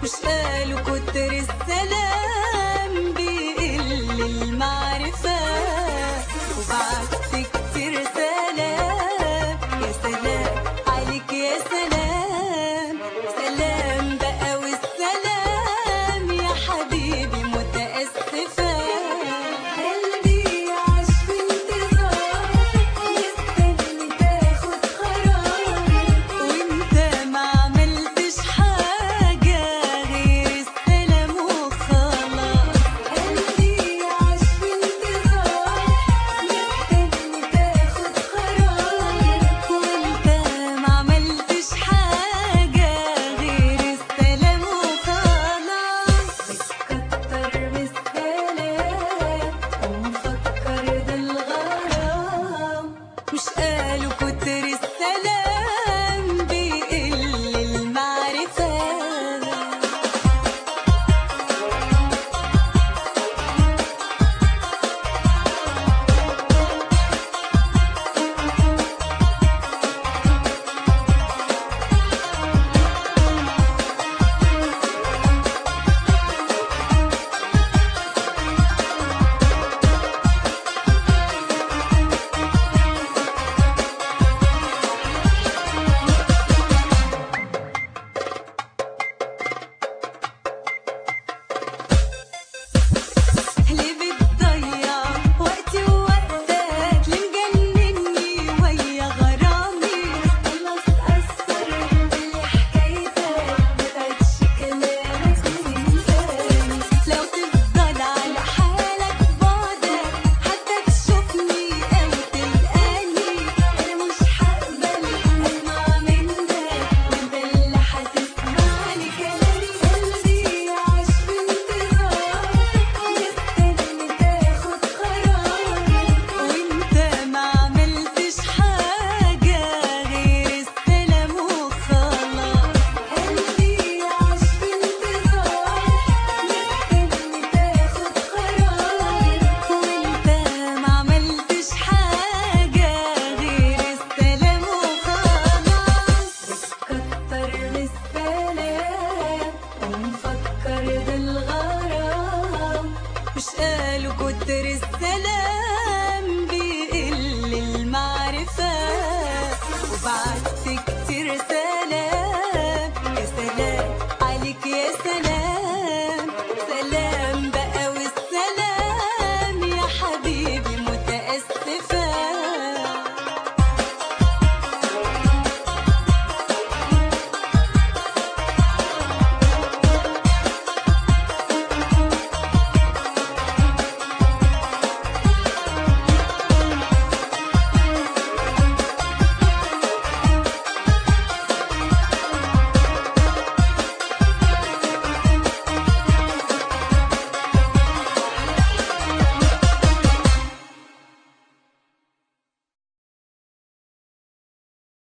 مش قالوا كتر السلام بيقل المعرفة، وبعت كتير سلام. يا سلام عليك يا سلام، سلام بقى والسلام يا حبيبي متأسفة. قلبي عاش في انتظار مستني تاخد قرار، وانت ما عملتش حاجة غير السلام وخلاص. قلبي عاش في انتظار مستني تاخد قرار، وانت ما عملتش حاجة غير السلام وخلاص. بتكتر من السلام ومفكر ده الغرام، مش قالوا كتر السلام بيقل المعرفة. ليه بتضيع وقتي ووقتك؟ ليه مجنني ويا غرامي؟ خلاص أثر اللي حكايتك، مبقتش كلامك تنساني. لو تفضل على حالك بعدك حتى تشوفني أو تلقاني، أنا مش هقبل أسمع منك وأنت اللي هتسمع لي كلامي. قلبي عاش في انتظار مستني تاخد قرار، وانت ما عملتش حاجة غير السلام وخلاص. قلبي عاش في انتظار مستني تاخد قرار، وانت ما عملتش حاجة غير السلام وخلاص. بتكتر من السلام ومفكر ده الغرام، مش قالوا كتر السلام